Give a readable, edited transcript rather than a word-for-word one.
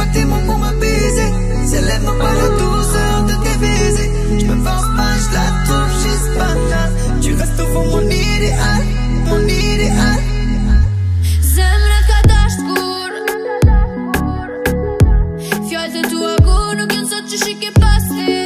bâtiments pour me baiser. Si elle aime pas la douceur de tes visées, je me force pas, je la trouve juste banale. Tu restes au fond mon idéal, mon idéal. Zemrët ka dash t'kur, fjallë të tua ku nuk jën sot që shike pas ti.